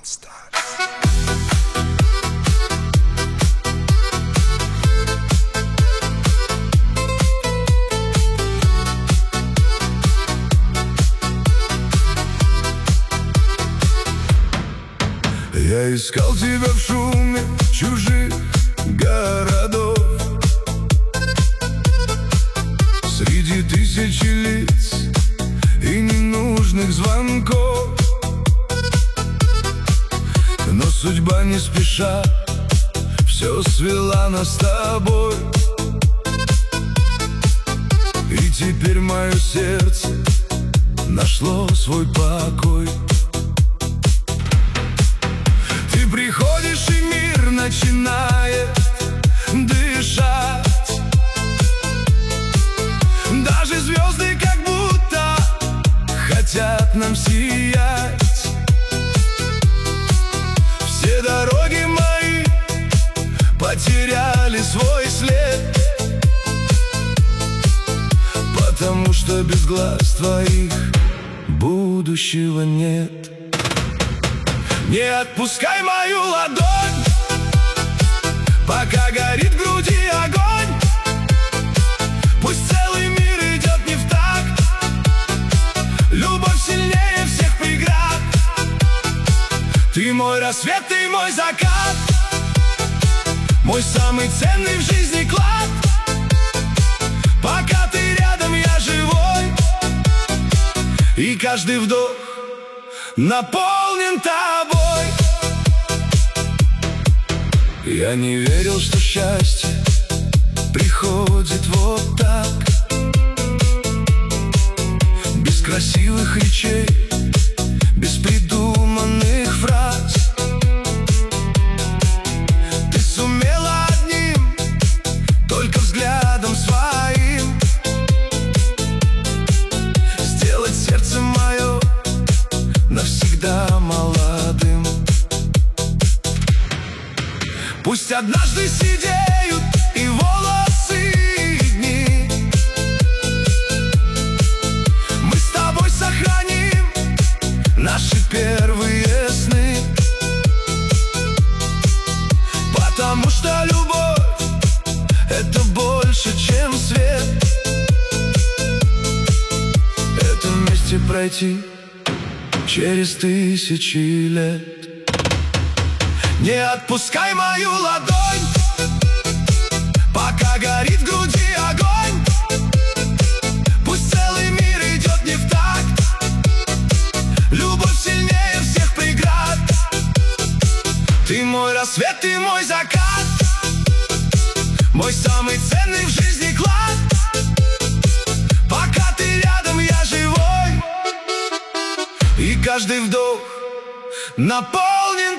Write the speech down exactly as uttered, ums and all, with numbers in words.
Я искал тебя в шуме чужих городов, среди тысячи лиц и ненужных звонков. Но судьба не спеша все свела нас с тобой, и теперь мое сердце нашло свой покой. Ты приходишь, и мир начинает дышать. Даже звезды как будто хотят нам сиять. Все дороги мои потеряли свой след, потому что без глаз твоих будущего нет. Не отпускай мою ладонь, пока горит в груди огонь. Пусть целый мир идет не в такт, любовь сильнее всех преград. Ты мой рассвет, ты мой закат, мой самый ценный в жизни клад. Пока ты рядом, я живой, и каждый вдох наполнен тобой. Я не верил, что счастье приходит вот так, без красивых речей, без придуманных фраз. Ты сумела одним только взглядом своим сделать сердце мое навсегда молодым. Пусть однажды сидеют и волосы дни, мы с тобой сохраним наши первые сны, потому что любовь — это больше, чем свет. Это вместе пройти через тысячи лет. Не отпускай мою ладонь, пока горит в груди огонь. Пусть целый мир идет не в такт, любовь сильнее всех преград. Ты мой рассвет, ты мой закат, мой самый ценный в жизни клад. Пока ты рядом, я живой, и каждый вдох наполнен